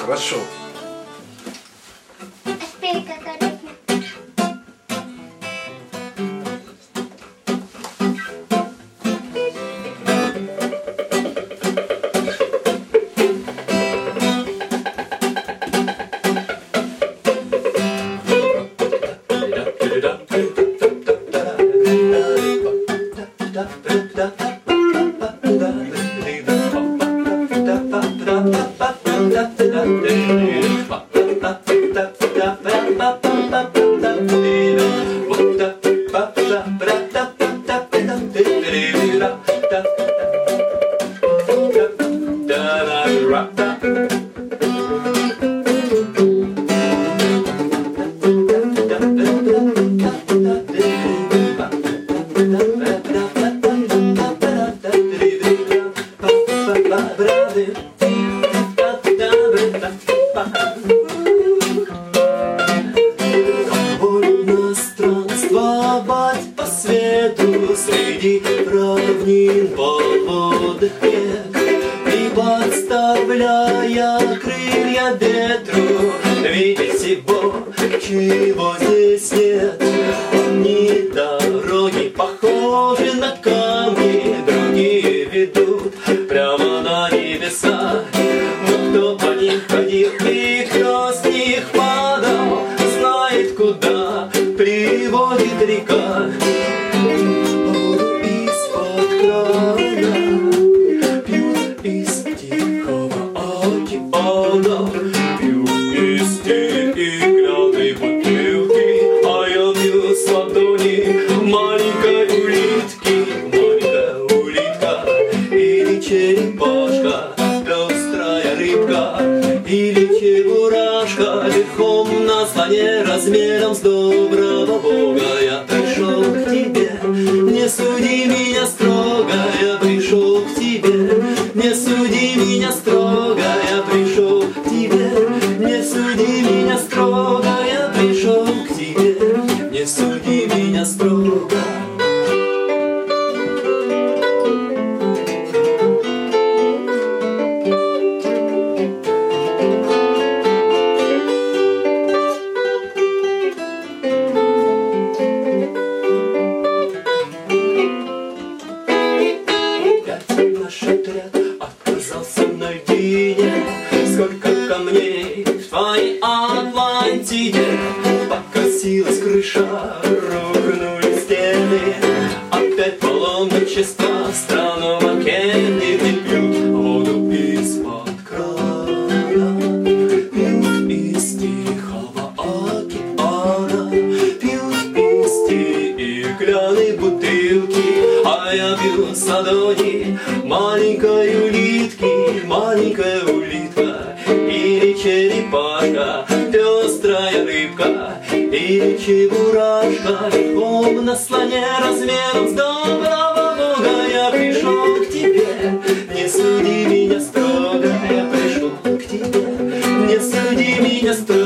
Хорошо. А теперь какая? Странствовать по свету среди равнин полудых рек, и подставляя крылья ветру, видеть всего, чего здесь нет. Одни дороги похожи на камни, другие ведут прямо на небеса. Но кто по них ходил и кто с них падал, знает, куда приводит река. Из-под края пьют из тихого океана, пьют из стеклянной бутылки, а я пью с ладони маленькой улитки. Маленькая улитка или черепашка, пестрая рыбка или чебурашка, верхом на слоне размером с доброго Бога. Я пришел к тебе, не суди меня строго. Я пришел к тебе, не суди меня строго. Я пришел к тебе, не суди меня строго. Я пришел к тебе, не суди меня строго. Наш отряд оказался на льдине. Сколько камней в твоей Атлантиде. Покосилась крыша, рухнули стены. Опять паломничество странного Кеннеди. Пьют воду из-под крана, пьют из тихого океана, пьют из стеклянной бутылки, а я пью с ладони маленькой улитки. Маленькая улитка или черепашка, пестрая рыбка или чебурашка, верхом на слоне размером с доброго Бога. Я пришел к тебе, не суди меня строго. Я пришел к тебе, не суди меня строго.